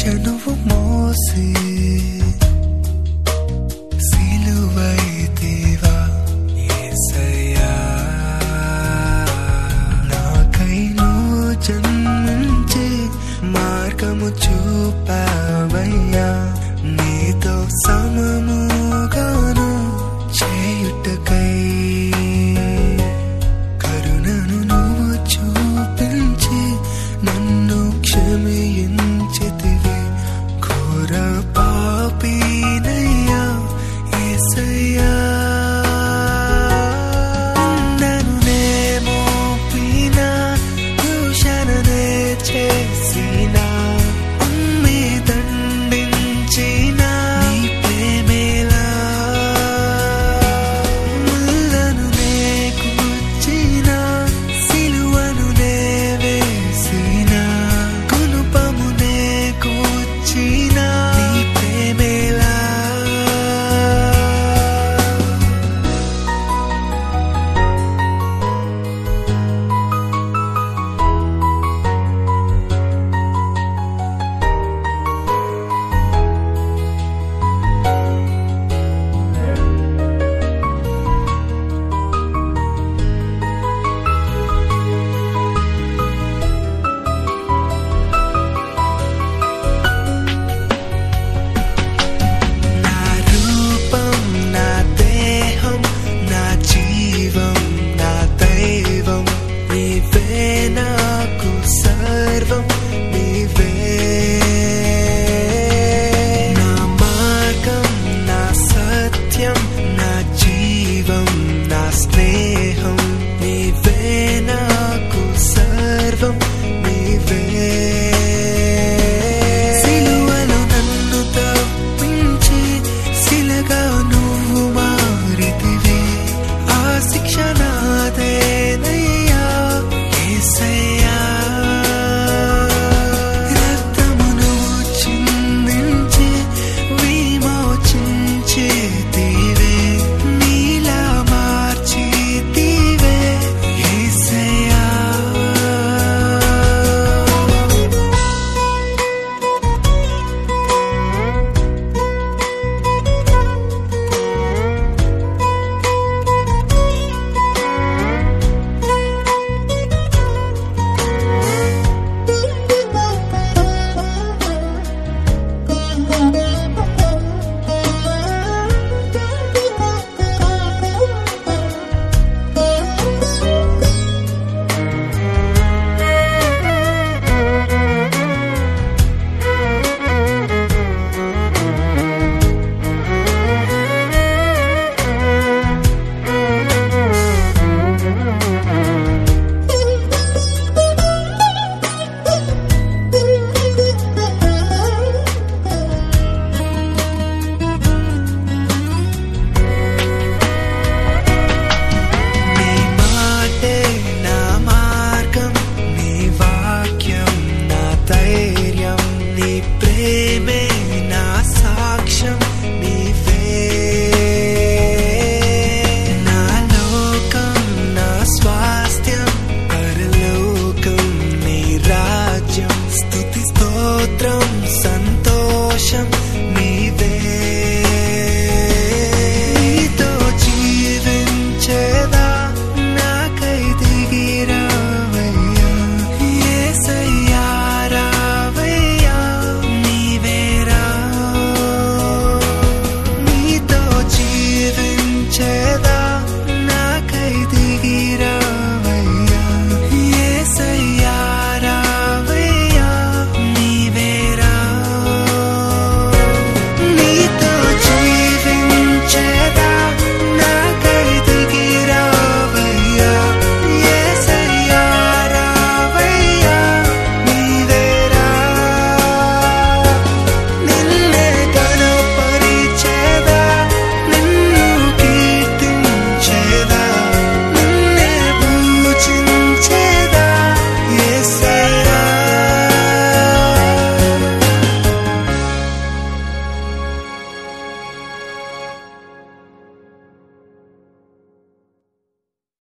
నువ్వు మోసే సిలువైతివా యేసయ్యా, నాకై నువ్వు జన్మించి మార్గము చూపావయ్యా, నీతో సమముగాను చేయుటకై కరుణను నువ్వు చూపించి నన్ను క్షమించితివి. ఘోర పాపినయ్యా యేసయ్యా, నన్ను నే మోపినా దూషణనే చేసినా ఉమ్మి దండించినా నీ ప్రేమేలా, ముళ్ళను నే కూర్చినా సిలువను నే వేసినా కునుపము నే కూర్చినా నీ ప్రేమేలా. నా రూపం, నా దేహం, నా జీవం, నా దైవం నీవే, నాకు సర్వం నీవే. నా మార్గం, నా సత్యం, నా జీవం, నా స్నేహం నీవే, నాకు సర్వం నీవే. సిలువలో నన్ను తప్పించి శిలగా నువ్వు మారితివి, ఆ శిక్ష నాదేనయ్యా యేసయ్యా. రక్తము నువ్వు చిందించి విమోచించితివే, నీలా మార్చితివే యేసయ్యా. నీ మాటే నా మార్గం, నీ వాక్యం నా ధైర్యం, నీ ప్రేమే నా సాక్ష్యం నీవే. నా లోకం, నా స్వాస్థ్యం, పరలోకం నీ రాజ్యం, స్తుతి స్తోత్రం